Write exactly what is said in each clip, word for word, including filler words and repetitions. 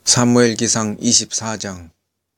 사무엘기상 이십사 장.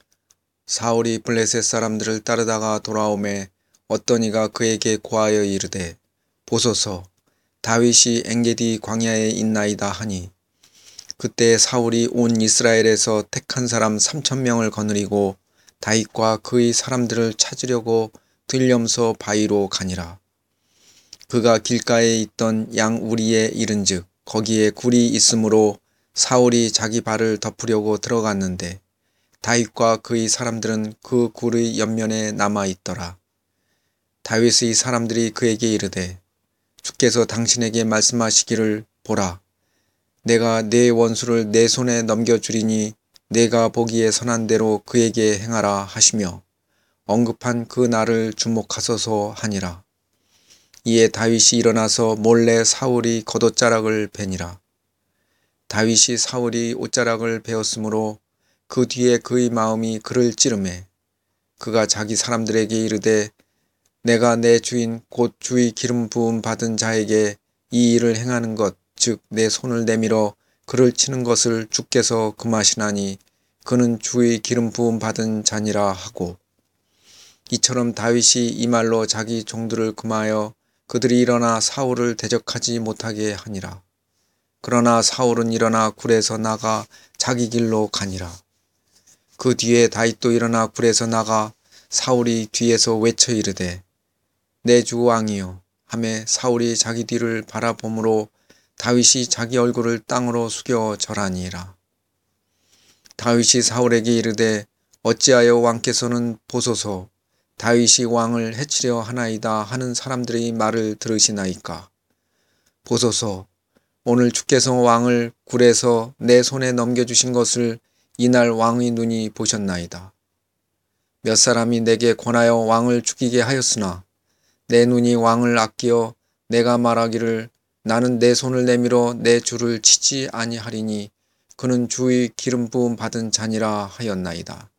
사울이 블레셋 사람들을 따르다가 돌아오매 어떤 이가 그에게 고하여 이르되, 보소서, 다윗이 엔게디 광야에 있나이다 하니, 그때 사울이 온 이스라엘에서 택한 사람 삼천 명을 거느리고 다윗과 그의 사람들을 찾으려고 들염소 바위로 가니라. 그가 길가에 있던 양 우리에 이른즉 거기에 굴이 있으므로 사울이 자기 발을 덮으려고 들어갔는데 다윗과 그의 사람들은 그 굴의 옆면에 남아 있더라. 다윗의 사람들이 그에게 이르되, 주께서 당신에게 말씀하시기를, 보라, 내가 내 원수를 내 손에 넘겨주리니 내가 보기에 선한 대로 그에게 행하라 하시며 언급한 그 날을 주목하소서 하니라. 이에 다윗이 일어나서 몰래 사울이 겉옷자락을 베니라. 다윗이 사울이 옷자락을 베었으므로 그 뒤에 그의 마음이 그를 찌르매 그가 자기 사람들에게 이르되, 내가 내 주인 곧 주의 기름 부음 받은 자에게 이 일을 행하는 것, 즉 내 손을 내밀어 그를 치는 것을 주께서 금하시나니 그는 주의 기름 부음 받은 자니라 하고, 이처럼 다윗이 이 말로 자기 종들을 금하여 그들이 일어나 사울을 대적하지 못하게 하니라. 그러나 사울은 일어나 굴에서 나가 자기 길로 가니라. 그 뒤에 다윗도 일어나 굴에서 나가 사울이 뒤에서 외쳐 이르되, 내 주 왕이여 하매 사울이 자기 뒤를 바라보므로 다윗이 자기 얼굴을 땅으로 숙여 절하니라. 다윗이 사울에게 이르되, 어찌하여 왕께서는 보소서, 다윗이 왕을 해치려 하나이다 하는 사람들의 말을 들으시나이까. 보소서, 오늘 주께서 왕을 굴에서 내 손에 넘겨주신 것을 이날 왕의 눈이 보셨나이다. 몇 사람이 내게 권하여 왕을 죽이게 하였으나 내 눈이 왕을 아끼어 내가 말하기를, 나는 내 손을 내밀어 내 주를 치지 아니하리니 그는 주의 기름 부음 받은 자니라 하였나이다.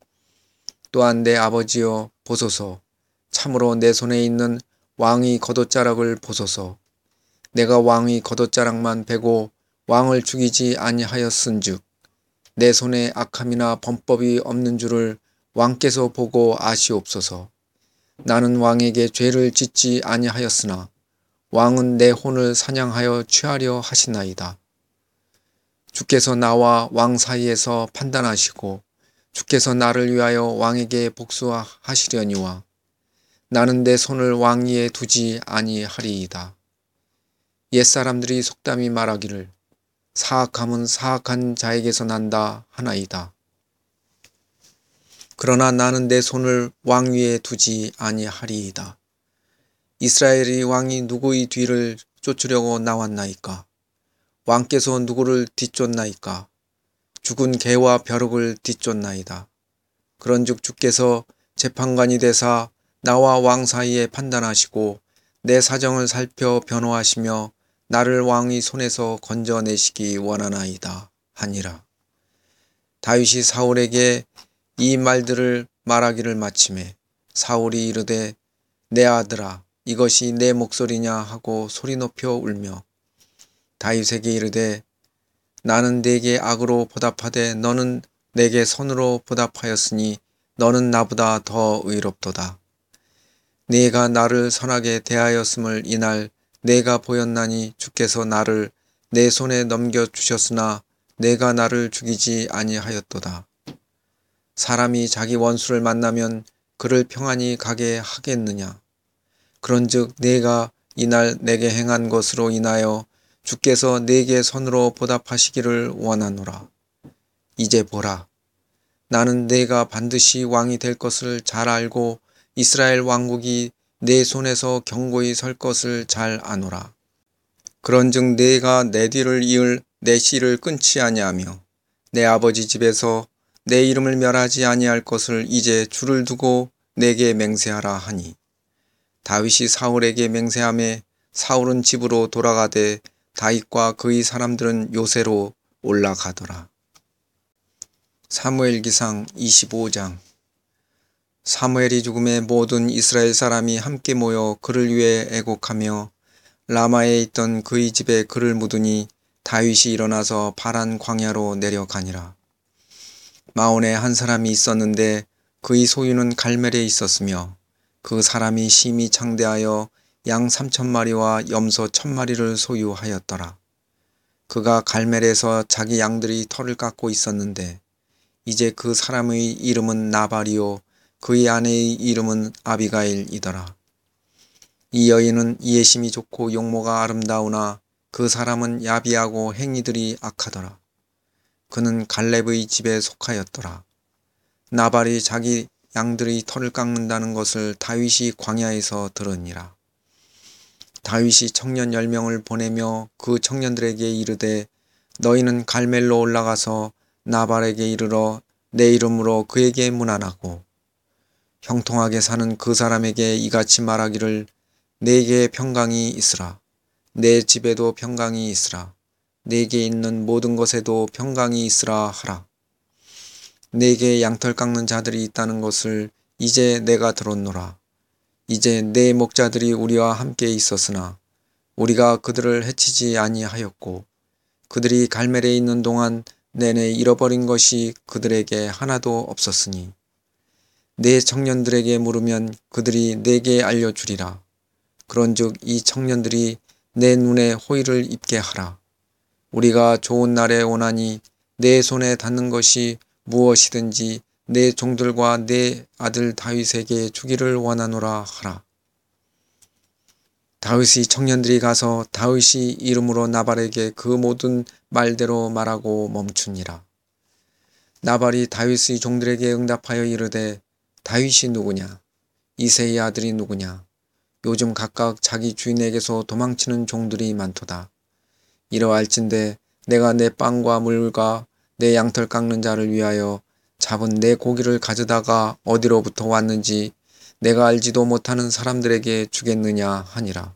또한 내 아버지여 보소서, 참으로 내 손에 있는 왕의 겉옷자락을 보소서. 내가 왕의 겉옷자락만 베고 왕을 죽이지 아니하였은즉 내 손에 악함이나 범법이 없는 줄을 왕께서 보고 아시옵소서. 나는 왕에게 죄를 짓지 아니하였으나 왕은 내 혼을 사냥하여 취하려 하시나이다. 주께서 나와 왕 사이에서 판단하시고 주께서 나를 위하여 왕에게 복수하시려니와 나는 내 손을 왕 위에 두지 아니하리이다. 옛사람들이 속담이 말하기를, 사악함은 사악한 자에게서 난다 하나이다. 그러나 나는 내 손을 왕 위에 두지 아니하리이다. 이스라엘의 왕이 누구의 뒤를 쫓으려고 나왔나이까? 왕께서 누구를 뒤쫓나이까? 죽은 개와 벼룩을 뒤쫓나이다. 그런즉 주께서 재판관이 되사 나와 왕 사이에 판단하시고 내 사정을 살펴 변호하시며 나를 왕의 손에서 건져내시기 원하나이다 하니라. 다윗이 사울에게 이 말들을 말하기를 마치매 사울이 이르되, 내 아들아, 이것이 내 목소리냐 하고 소리 높여 울며 다윗에게 이르되, 나는 네게 악으로 보답하되 너는 내게 선으로 보답하였으니 너는 나보다 더 의롭도다. 네가 나를 선하게 대하였음을 이날 내가 보였나니 주께서 나를 내 손에 넘겨주셨으나 내가 나를 죽이지 아니하였도다. 사람이 자기 원수를 만나면 그를 평안히 가게 하겠느냐. 그런즉 내가 이날 내게 행한 것으로 인하여 주께서 내게 선으로 보답하시기를 원하노라. 이제 보라, 나는 내가 반드시 왕이 될 것을 잘 알고 이스라엘 왕국이 내 손에서 견고히 설 것을 잘 아노라. 그런즉 내가 내 뒤를 이을 내 씨를 끊지 아니하며 내 아버지 집에서 내 이름을 멸하지 아니할 것을 이제 주를 두고 내게 맹세하라 하니, 다윗이 사울에게 맹세하매 사울은 집으로 돌아가되 다윗과 그의 사람들은 요새로 올라가더라. 사무엘기상 이십오 장. 사무엘이 죽음에 모든 이스라엘 사람이 함께 모여 그를 위해 애곡하며 라마에 있던 그의 집에 그를 묻으니 다윗이 일어나서 파란 광야로 내려가니라. 마온에 한 사람이 있었는데 그의 소유는 갈멜에 있었으며 그 사람이 심히 창대하여 양 삼천 마리와 염소 천 마리를 소유하였더라. 그가 갈멜에서 자기 양들이 털을 깎고 있었는데 이제 그 사람의 이름은 나발이요 그의 아내의 이름은 아비가일이더라. 이 여인은 이해심이 좋고 용모가 아름다우나 그 사람은 야비하고 행위들이 악하더라. 그는 갈렙의 집에 속하였더라. 나발이 자기 양들의 털을 깎는다는 것을 다윗이 광야에서 들으니라. 다윗이 청년 열 명을 보내며 그 청년들에게 이르되 너희는 갈멜로 올라가서 나발에게 이르러 내 이름으로 그에게 문안하고 형통하게 사는 그 사람에게 이같이 말하기를 내게 평강이 있으라. 내 집에도 평강이 있으라. 내게 있는 모든 것에도 평강이 있으라 하라. 내게 양털 깎는 자들이 있다는 것을 이제 내가 들었노라. 이제 내 목자들이 우리와 함께 있었으나 우리가 그들을 해치지 아니하였고 그들이 갈멜에 있는 동안 내내 잃어버린 것이 그들에게 하나도 없었으니 내 청년들에게 물으면 그들이 내게 알려주리라. 그런즉 이 청년들이 내 눈에 호의를 입게 하라. 우리가 좋은 날에 오나니 내 손에 닿는 것이 무엇이든지 내 종들과 내 아들 다윗에게 주기를 원하노라 하라. 다윗의 청년들이 가서 다윗이 이름으로 나발에게 그 모든 말대로 말하고 멈추니라. 나발이 다윗의 종들에게 응답하여 이르되 다윗이 누구냐? 이새의 아들이 누구냐? 요즘 각각 자기 주인에게서 도망치는 종들이 많도다. 이러할진대 내가 내 빵과 물과 내 양털 깎는 자를 위하여 잡은 내 고기를 가져다가 어디로부터 왔는지 내가 알지도 못하는 사람들에게 주겠느냐 하니라.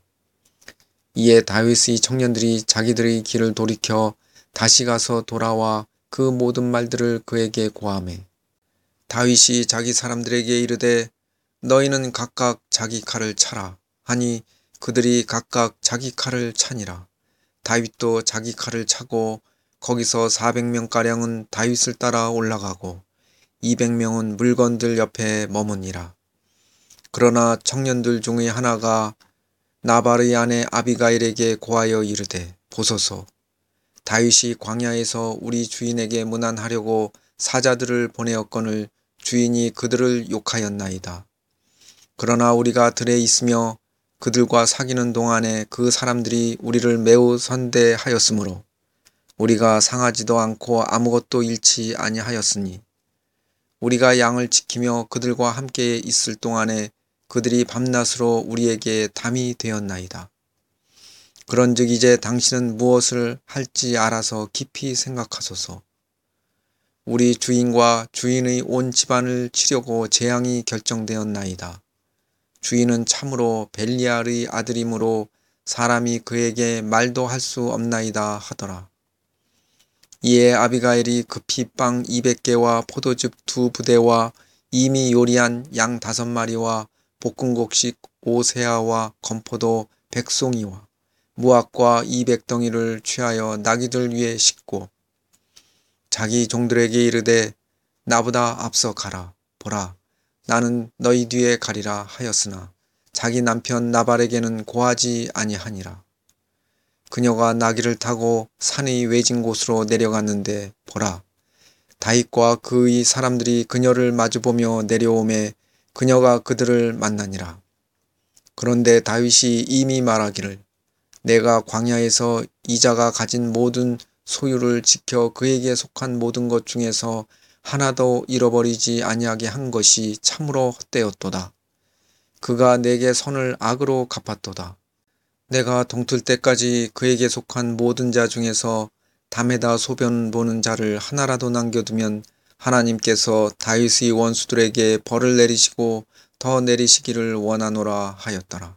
이에 다윗의 청년들이 자기들의 길을 돌이켜 다시 가서 돌아와 그 모든 말들을 그에게 고하매 다윗이 자기 사람들에게 이르되 너희는 각각 자기 칼을 차라 하니 그들이 각각 자기 칼을 차니라. 다윗도 자기 칼을 차고 거기서 사백 명가량은 다윗을 따라 올라가고 이백 명은 물건들 옆에 머무니라. 그러나 청년들 중의 하나가 나발의 아내 아비가일에게 고하여 이르되 보소서 다윗이 광야에서 우리 주인에게 문안하려고 사자들을 보내었거늘 주인이 그들을 욕하였나이다. 그러나 우리가 들에 있으며 그들과 사귀는 동안에 그 사람들이 우리를 매우 선대하였으므로 우리가 상하지도 않고 아무것도 잃지 아니하였으니 우리가 양을 지키며 그들과 함께 있을 동안에 그들이 밤낮으로 우리에게 담이 되었나이다. 그런즉 이제 당신은 무엇을 할지 알아서 깊이 생각하소서. 우리 주인과 주인의 온 집안을 치려고 재앙이 결정되었나이다. 주인은 참으로 벨리알의 아들이므로 사람이 그에게 말도 할 수 없나이다 하더라. 이에 아비가일이 급히 빵 이백 개와 포도즙 두 부대와 이미 요리한 양 다섯 마리와 볶음곡식 오세아와 건포도 백송이와 무화과 이백 덩이를 취하여 나귀들 위에 싣고 자기 종들에게 이르되 나보다 앞서 가라. 보라, 나는 너희 뒤에 가리라 하였으나 자기 남편 나발에게는 고하지 아니하니라. 그녀가 나귀를 타고 산의 외진 곳으로 내려갔는데 보라, 다윗과 그의 사람들이 그녀를 마주보며 내려오매 그녀가 그들을 만나니라. 그런데 다윗이 이미 말하기를 내가 광야에서 이자가 가진 모든 소유를 지켜 그에게 속한 모든 것 중에서 하나도 잃어버리지 아니하게 한 것이 참으로 헛되었도다. 그가 내게 선을 악으로 갚았도다. 내가 동틀 때까지 그에게 속한 모든 자 중에서 담에다 소변 보는 자를 하나라도 남겨두면 하나님께서 다윗의 원수들에게 벌을 내리시고 더 내리시기를 원하노라 하였더라.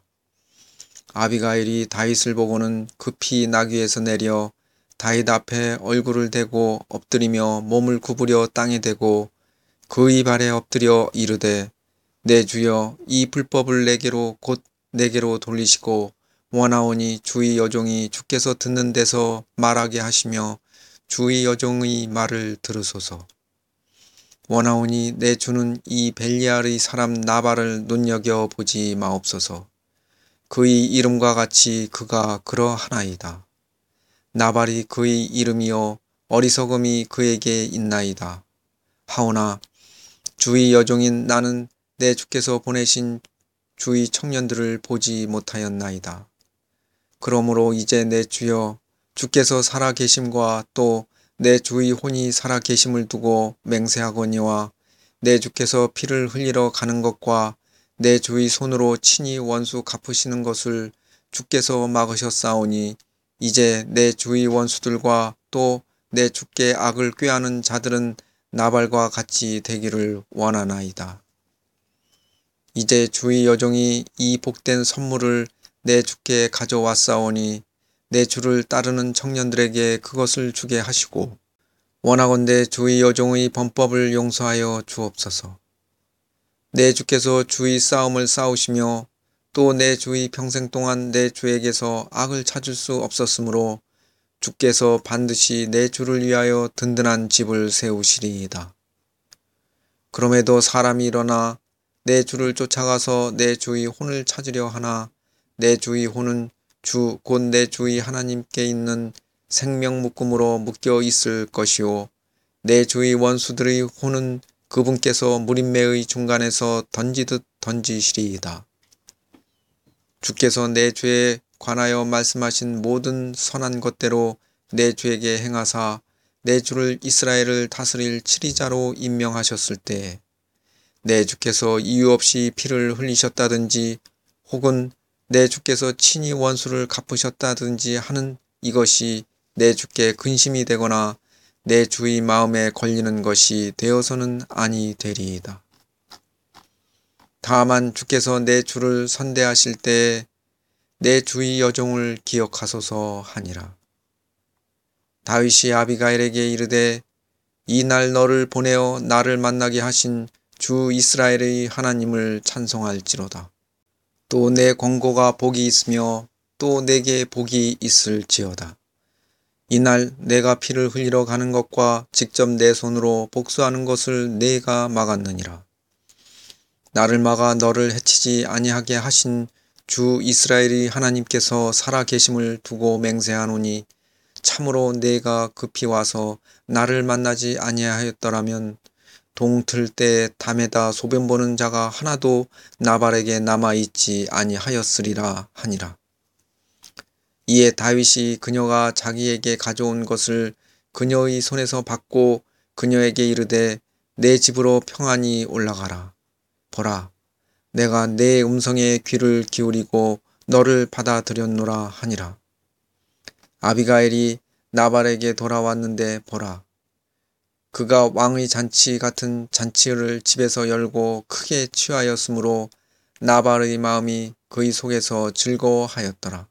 아비가일이 다윗을 보고는 급히 나귀에서 내려 다윗 앞에 얼굴을 대고 엎드리며 몸을 구부려 땅에 대고 그의 발에 엎드려 이르되 내 주여 이 불법을 내게로 곧 내게로 돌리시고 원하오니 주의 여종이 주께서 듣는 데서 말하게 하시며 주의 여종의 말을 들으소서. 원하오니 내 주는 이 벨리알의 사람 나발을 눈여겨 보지 마옵소서. 그의 이름과 같이 그가 그러하나이다. 나발이 그의 이름이요 어리석음이 그에게 있나이다. 하오나 주의 여종인 나는 내 주께서 보내신 주의 청년들을 보지 못하였나이다. 그러므로 이제 내 주여 주께서 살아 계심과 또 내 주의 혼이 살아 계심을 두고 맹세하거니와 내 주께서 피를 흘리러 가는 것과 내 주의 손으로 친히 원수 갚으시는 것을 주께서 막으셨사오니 이제 내 주의 원수들과 또 내 주께 악을 꾀하는 자들은 나발과 같이 되기를 원하나이다. 이제 주의 여종이 이 복된 선물을 내 주께 가져왔사오니 내 주를 따르는 청년들에게 그것을 주게 하시고 원하건대 주의 여종의 범법을 용서하여 주옵소서. 내 주께서 주의 싸움을 싸우시며 또 내 주의 평생 동안 내 주에게서 악을 찾을 수 없었으므로 주께서 반드시 내 주를 위하여 든든한 집을 세우시리이다. 그럼에도 사람이 일어나 내 주를 쫓아가서 내 주의 혼을 찾으려 하나 내 주의 혼은 주 곧 내 주의 하나님께 있는 생명 묶음으로 묶여 있을 것이요 내 주의 원수들의 혼은 그분께서 무림매의 중간에서 던지듯 던지시리이다. 주께서 내 주에 관하여 말씀하신 모든 선한 것대로 내 주에게 행하사 내 주를 이스라엘을 다스릴 치리자로 임명하셨을 때 내 주께서 이유 없이 피를 흘리셨다든지 혹은 내 주께서 친히 원수를 갚으셨다든지 하는 이것이 내 주께 근심이 되거나 내 주의 마음에 걸리는 것이 되어서는 아니 되리이다. 다만 주께서 내 주를 선대하실 때에 내 주의 여종을 기억하소서 하니라. 다윗이 아비가일에게 이르되 이 날 너를 보내어 나를 만나게 하신 주 이스라엘의 하나님을 찬송할지로다. 또 내 권고가 복이 있으며 또 내게 복이 있을지어다. 이날 내가 피를 흘리러 가는 것과 직접 내 손으로 복수하는 것을 내가 막았느니라. 나를 막아 너를 해치지 아니하게 하신 주 이스라엘의 하나님께서 살아 계심을 두고 맹세하노니 참으로 내가 급히 와서 나를 만나지 아니하였더라면 동틀 때 담에다 소변 보는 자가 하나도 나발에게 남아있지 아니하였으리라 하니라. 이에 다윗이 그녀가 자기에게 가져온 것을 그녀의 손에서 받고 그녀에게 이르되 내 집으로 평안히 올라가라. 보라, 내가 내 음성에 귀를 기울이고 너를 받아들였노라 하니라. 아비가일이 나발에게 돌아왔는데 보라, 그가 왕의 잔치 같은 잔치를 집에서 열고 크게 취하였으므로 나발의 마음이 그의 속에서 즐거워하였더라.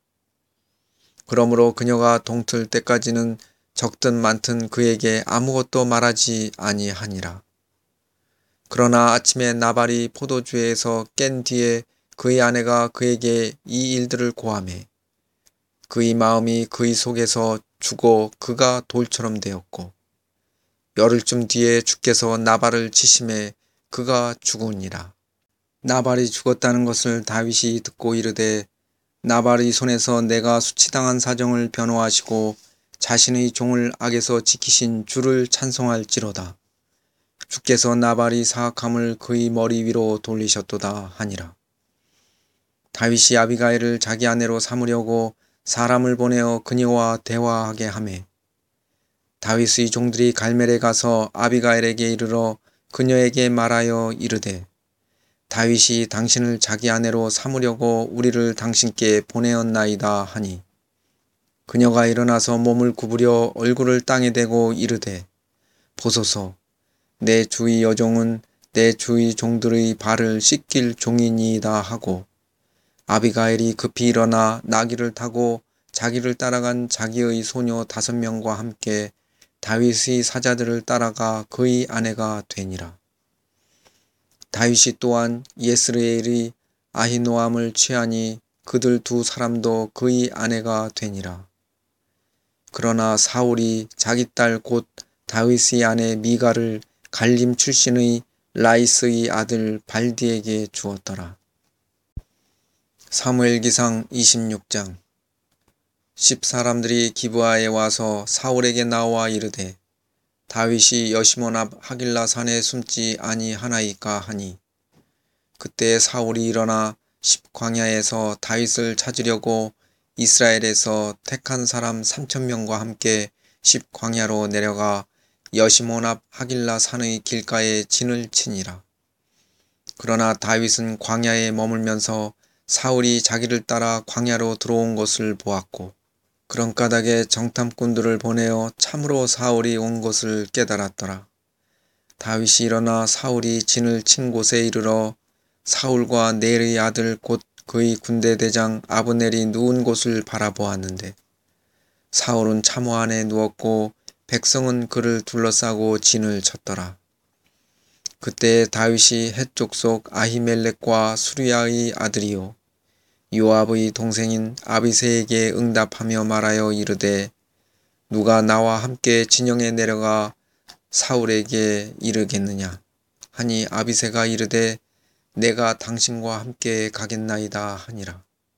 그러므로 그녀가 동틀 때까지는 적든 많든 그에게 아무것도 말하지 아니하니라. 그러나 아침에 나발이 포도주에서 깬 뒤에 그의 아내가 그에게 이 일들을 고하매 그의 마음이 그의 속에서 죽어 그가 돌처럼 되었고 열흘쯤 뒤에 주께서 나발을 치심해 그가 죽으니라. 나발이 죽었다는 것을 다윗이 듣고 이르되 나발의 손에서 내가 수치당한 사정을 변호하시고 자신의 종을 악에서 지키신 주를 찬송할지로다. 주께서 나발이 사악함을 그의 머리 위로 돌리셨도다 하니라. 다윗이 아비가일을 자기 아내로 삼으려고 사람을 보내어 그녀와 대화하게 하매 다윗의 종들이 갈멜에 가서 아비가일에게 이르러 그녀에게 말하여 이르되 다윗이 당신을 자기 아내로 삼으려고 우리를 당신께 보내었나이다 하니 그녀가 일어나서 몸을 구부려 얼굴을 땅에 대고 이르되 보소서 내 주의 여종은 내 주의 종들의 발을 씻길 종이니이다 하고 아비가일이 급히 일어나 나귀를 타고 자기를 따라간 자기의 소녀 다섯 명과 함께 다윗의 사자들을 따라가 그의 아내가 되니라. 다윗이 또한 예스레엘의 아히노암을 취하니 그들 두 사람도 그의 아내가 되니라. 그러나 사울이 자기 딸 곧 다윗의 아내 미가를 갈림 출신의 라이스의 아들 발디에게 주었더라. 사무엘기상 이십육 장. 십 사람들이 기브아에 와서 사울에게 나와 이르되 다윗이 여시몬 앞 하길라 산에 숨지 아니하나이까 하니, 그때 사울이 일어나 십 광야에서 다윗을 찾으려고 이스라엘에서 택한 사람 삼천 명과 함께 십 광야로 내려가 여시몬 앞 하길라 산의 길가에 진을 치니라. 그러나 다윗은 광야에 머물면서 사울이 자기를 따라 광야로 들어온 것을 보았고, 그런 까닭에 정탐꾼들을 보내어 참으로 사울이 온 것을 깨달았더라. 다윗이 일어나 사울이 진을 친 곳에 이르러 사울과 넬의 아들 곧 그의 군대 대장 아브넬이 누운 곳을 바라보았는데, 사울은 참호 안에 누웠고 백성은 그를 둘러싸고 진을 쳤더라. 그때 다윗이 헷 족속 아히멜렉과 수리야의 아들이요 요압의 동생인 아비새에게 응답하며 말하여 이르되, 누가 나와 함께 진영에 내려가 사울에게 이르겠느냐 하니, 아비새가 이르되 내가 당신과 함께 가겠나이다 하니라.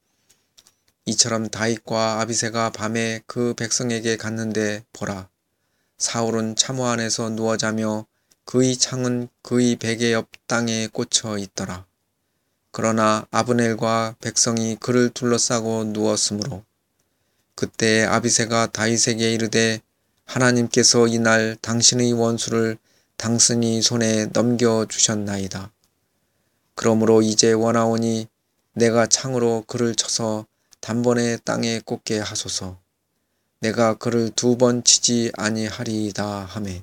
이처럼 다윗과 아비새가 밤에 그 백성에게 갔는데 보라, 사울은 참호 안에서 누워 자며 그의 창은 그의 베개 옆 땅에 꽂혀 있더라. 그러나 아브넬과 백성이 그를 둘러싸고 누웠으므로, 그때 아비새가 다윗에게 이르되 하나님께서 이날 당신의 원수를 당신의 손에 넘겨주셨나이다. 그러므로 이제 원하오니 내가 창으로 그를 쳐서 단번에 땅에 꽂게 하소서. 내가 그를 두 번 치지 아니하리이다 하매,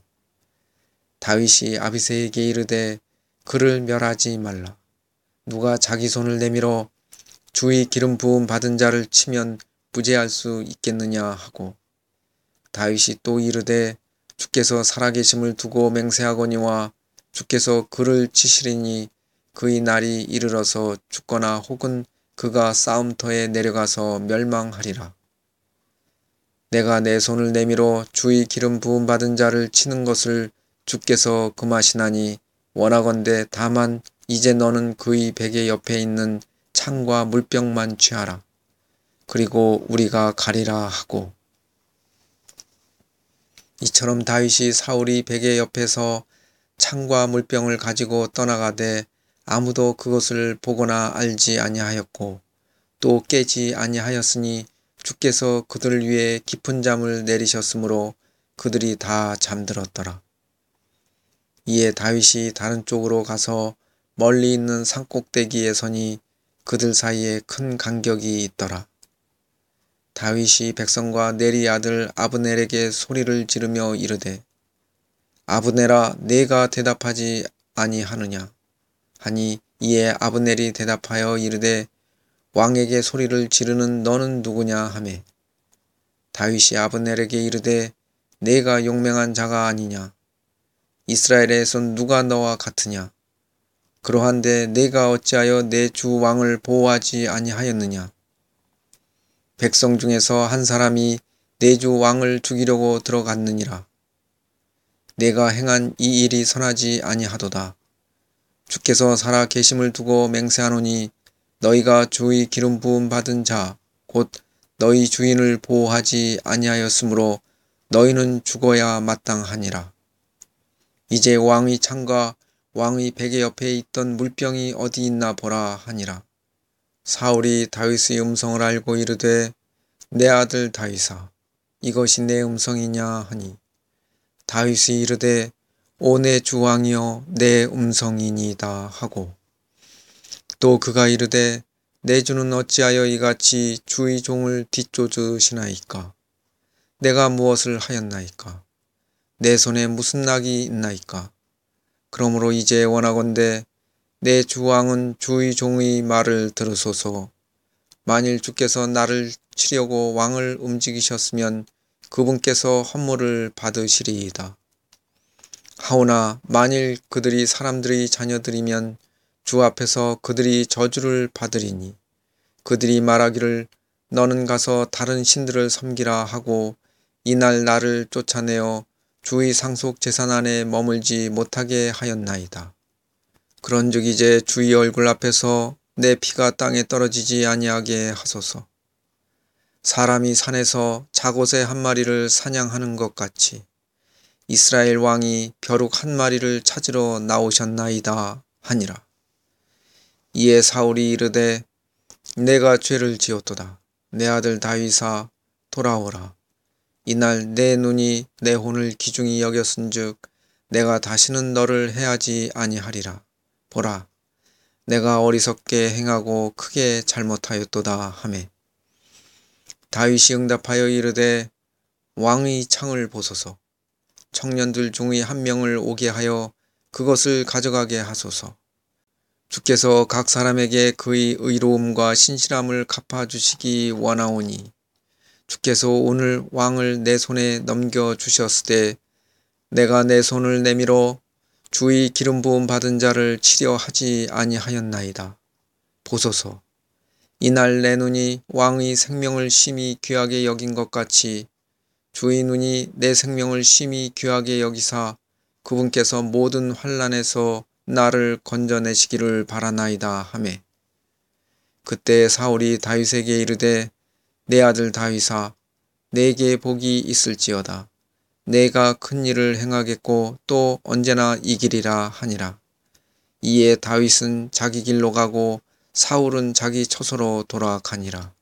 다윗이 아비새에게 이르되 그를 멸하지 말라. 누가 자기 손을 내밀어 주의 기름 부음 받은 자를 치면 부재할 수 있겠느냐 하고, 다윗이 또 이르되 주께서 살아계심을 두고 맹세하거니와 주께서 그를 치시리니 그의 날이 이르러서 죽거나 혹은 그가 싸움터에 내려가서 멸망하리라. 내가 내 손을 내밀어 주의 기름 부음 받은 자를 치는 것을 주께서 금하시나니, 원하건대 다만 이제 너는 그의 베개 옆에 있는 창과 물병만 취하라. 그리고 우리가 가리라 하고, 이처럼 다윗이 사울이 베개 옆에서 창과 물병을 가지고 떠나가되 아무도 그것을 보거나 알지 아니하였고 또 깨지 아니하였으니, 주께서 그들 위에 깊은 잠을 내리셨으므로 그들이 다 잠들었더라. 이에 다윗이 다른 쪽으로 가서 멀리 있는 산꼭대기에 서니 그들 사이에 큰 간격이 있더라. 다윗이 백성과 넬의 아들 아브넬에게 소리를 지르며 이르되, 아브넬아, 내가 대답하지 아니하느냐 하니, 이에 아브넬이 대답하여 이르되 왕에게 소리를 지르는 너는 누구냐 하매, 다윗이 아브넬에게 이르되 내가 용맹한 자가 아니냐. 이스라엘에서 누가 너와 같으냐. 그러한데 내가 어찌하여 내 주 왕을 보호하지 아니하였느냐. 백성 중에서 한 사람이 내 주 왕을 죽이려고 들어갔느니라. 내가 행한 이 일이 선하지 아니하도다. 주께서 살아 계심을 두고 맹세하노니 너희가 주의 기름 부음 받은 자 곧 너희 주인을 보호하지 아니하였으므로 너희는 죽어야 마땅하니라. 이제 왕의 창과 왕의 베개 옆에 있던 물병이 어디 있나 보라 하니라. 사울이 다윗의 음성을 알고 이르되 내 아들 다윗아, 이것이 내 음성이냐 하니, 다윗이 이르되 오 내 주 왕이여, 내 음성이니이다 하고, 또 그가 이르되 내 주는 어찌하여 이같이 주의 종을 뒤쫓으시나이까. 내가 무엇을 하였나이까. 내 손에 무슨 낙이 있나이까. 그러므로 이제 원하건대 내 주 왕은 주의 종의 말을 들으소서. 만일 주께서 나를 치려고 왕을 움직이셨으면 그분께서 헌물을 받으시리이다. 하오나 만일 그들이 사람들의 자녀들이면 주 앞에서 그들이 저주를 받으리니, 그들이 말하기를 너는 가서 다른 신들을 섬기라 하고 이날 나를 쫓아내어 주의 상속 재산 안에 머물지 못하게 하였나이다. 그런즉 이제 주의 얼굴 앞에서 내 피가 땅에 떨어지지 아니하게 하소서. 사람이 산에서 작옷의 한 마리를 사냥하는 것 같이 이스라엘 왕이 벼룩 한 마리를 찾으러 나오셨나이다 하니라. 이에 사울이 이르되 내가 죄를 지었도다. 내 아들 다윗아 돌아오라. 이날 내 눈이 내 혼을 귀중히 여겼은즉 내가 다시는 너를 해하지 아니하리라. 보라, 내가 어리석게 행하고 크게 잘못하였도다 하매 다윗이 응답하여 이르되 왕의 창을 보소서. 청년들 중의 한 명을 오게 하여 그것을 가져가게 하소서. 주께서 각 사람에게 그의 의로움과 신실함을 갚아주시기 원하오니 주께서 오늘 왕을 내 손에 넘겨주셨으되 내가 내 손을 내밀어 주의 기름 부음 받은 자를 치려 하지 아니하였나이다. 보소서. 이날 내 눈이 왕의 생명을 심히 귀하게 여긴 것 같이 주의 눈이 내 생명을 심히 귀하게 여기사 그분께서 모든 환난에서 나를 건져내시기를 바라나이다 하매 그때 사울이 다윗에게 이르되 내 아들 다윗아 내게 복이 있을지어다. 내가 큰 일을 행하겠고 또 언제나 이기리라 하니라. 이에 다윗은 자기 길로 가고 사울은 자기 처소로 돌아가니라.